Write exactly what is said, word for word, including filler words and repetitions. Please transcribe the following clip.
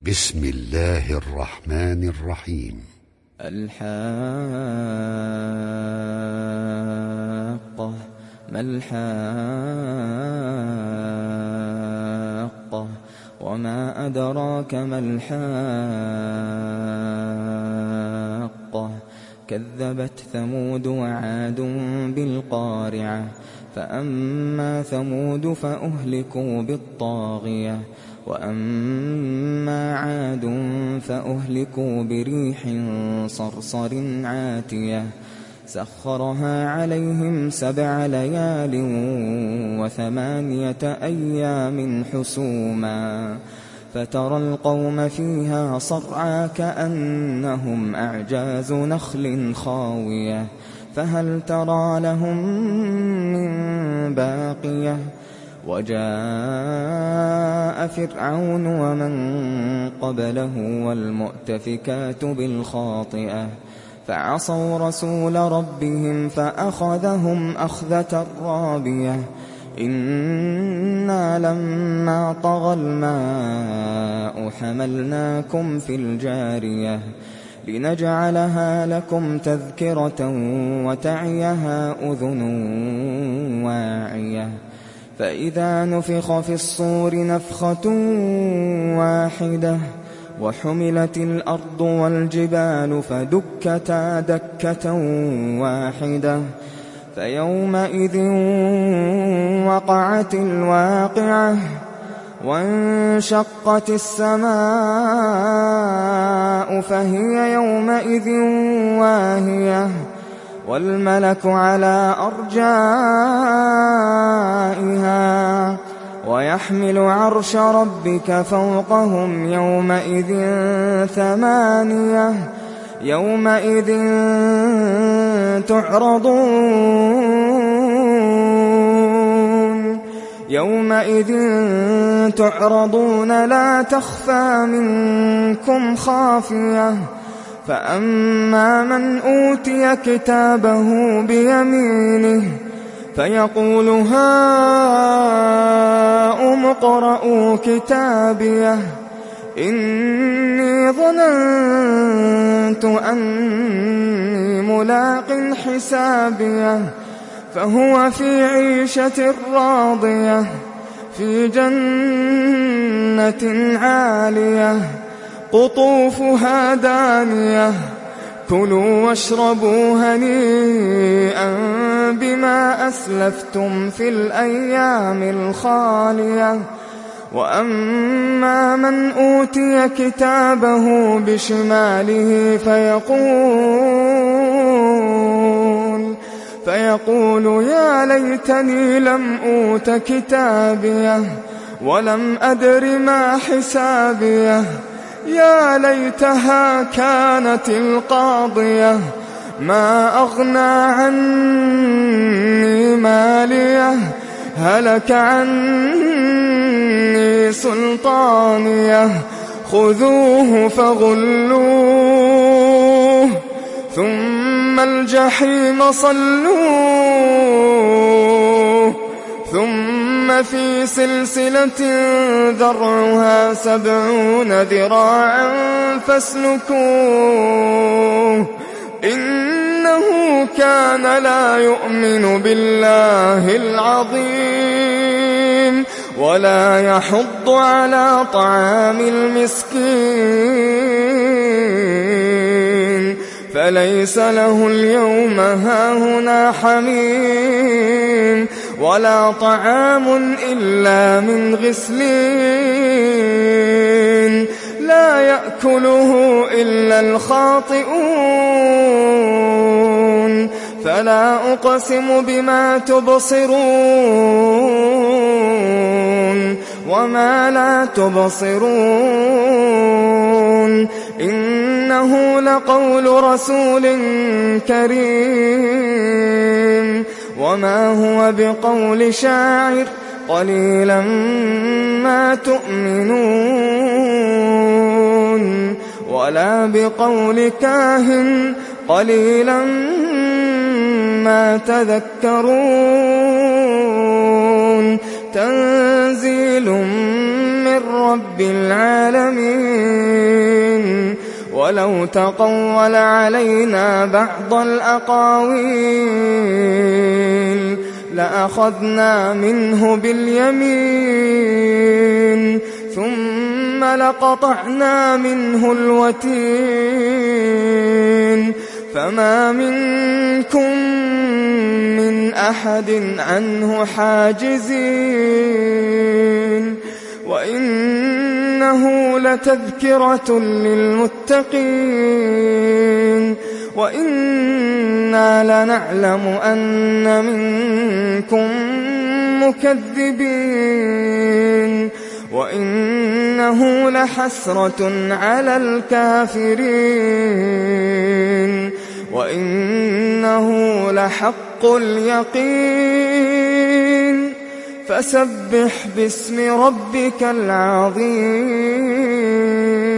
بسم الله الرحمن الرحيم. الحاقة. ما الحاقة وما أدراك ما الحاقة. كذبت ثمود وعاد بالقارعة. فأما ثمود فأهلكوا بالطاغية وأما عاد فأهلكوا بريح صرصر عاتية سخرها عليهم سبع ليال وثمانية أيام حسوما فترى القوم فيها صرعى كأنهم أعجاز نخل خاوية فهل ترى لهم من باقية. وجاء فرعون ومن قبله والمؤتفكات بالخاطئة فعصوا رسول ربهم فأخذهم أخذة رابية. إنا لما طغى الماء حملناكم في الجارية لنجعلها لكم تذكرة وتعيها أذن واعية. فإذا نفخ في الصور نفخة واحدة وحملت الأرض والجبال فدكتا دكة واحدة فيومئذ وقعت الواقعة وانشقت السماء فهي يومئذ واهية والملك على أرجائها ويحمل عرش ربك فوقهم يومئذ ثمانية يومئذ تعرضون يومئذ تعرضون لا تخفى منكم خافية. فأما من أوتي كتابه بيمينه فيقول هاؤم اقرءوا كتابيه إني ظننت أني ملاق حسابيه فهو في عيشة راضية في جنة عالية قطوفها دانية كلوا واشربوا هنيئا بما أسلفتم في الأيام الخالية. وأما من أوتي كتابه بشماله فيقول فيقول يا ليتني لم أوت كتابيه ولم أدر ما حسابيه يا ليتها كانت القاضية ما أغنى عني ماليه هلك عني سلطانيه خذوه فغلوه ثم الجحيم صلوه ثم في سلسلة ذرعها سبعون ذراعا فاسلكوه إنه كان لا يؤمن بالله العظيم ولا يحض على طعام المسكين فليس له اليوم هاهنا حميم ولا طعام إلا من غسلين لا يأكله إلا الخاطئون. فلا أقسم بما تبصرون وما لا تبصرون إنه لقول رسول كريم وما هو بقول شاعر قليلا ما تؤمنون ولا بقول كاهن قليلا ما تذكرون. تنزيل من رب العالمين. ولو تقول علينا بعض الأقاويل لأخذنا منه باليمين ثم لقطعنا منه الوتين فما منكم من أحد عنه حاجزين وإنه لتذكرة للمتقين وإنا لنعلم أن منكم مكذبين وإنه لحسرة على الكافرين وإنه لحق اليقين فسبح باسم ربك العظيم